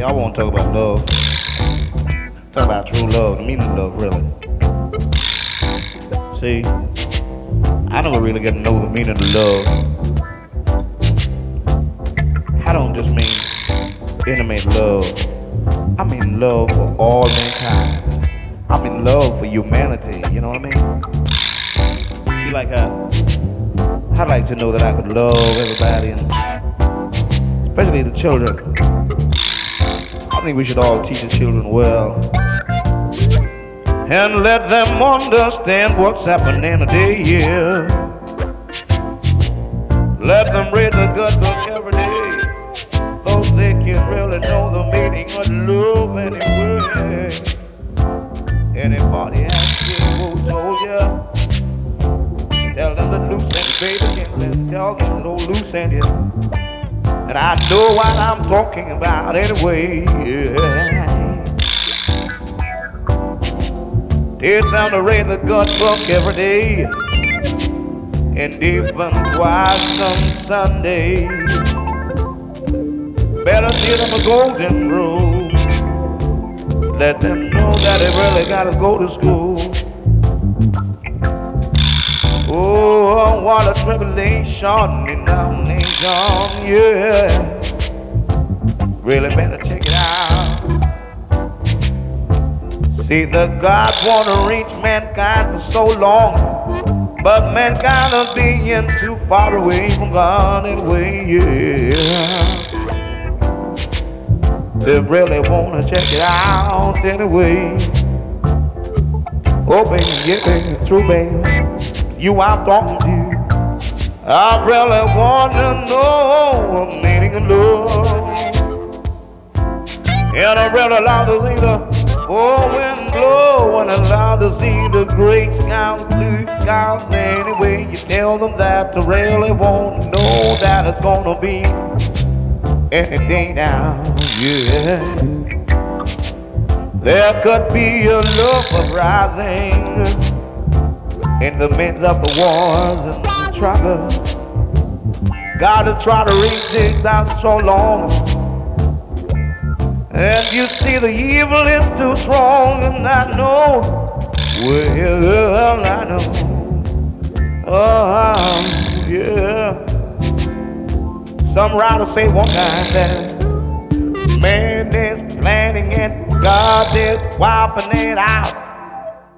I want to talk about love. Talk about true love, the meaning of love, really. See, I never really get to know the meaning of love. I don't just mean intimate love. I mean love for all mankind. I mean love for humanity, you know what I mean? See, like I'd like to know that I could love everybody, and especially the children. I think we should all teach the children well and let them understand what's happening today, yeah. Let them read the good book every day, so they can really know the meaning of love anyway. Anybody ask you who told ya? Tell them the loose end, baby, and tell them the old loose end, yeah. And I know what I'm talking about anyway, yeah. Teach them to read the good book every day, and even twice on Sunday. Better give them a golden rule. Let them know that they really gotta go to school. Oh, what a tribulation in our nation, yeah. Really better check it out. See, the God wanna reach mankind for so long, but mankind is being too far away from God anyway, yeah. They really wanna check it out anyway. Oh baby, yeah baby, true baby, you I'm talking to. I really wanna know the meaning of love, and I really love to see the wind blow, and I love to see the great sky blue skies. Anyway, you tell them that I really won't know that it's gonna be any day now, yeah. There could be a love uprising in the midst of the wars and the trouble. Gotta try to reach it down so long, and you see the evil is too strong, and I know, well, I know, oh, yeah. Some writers say one time that man is planning it, God is wiping it out.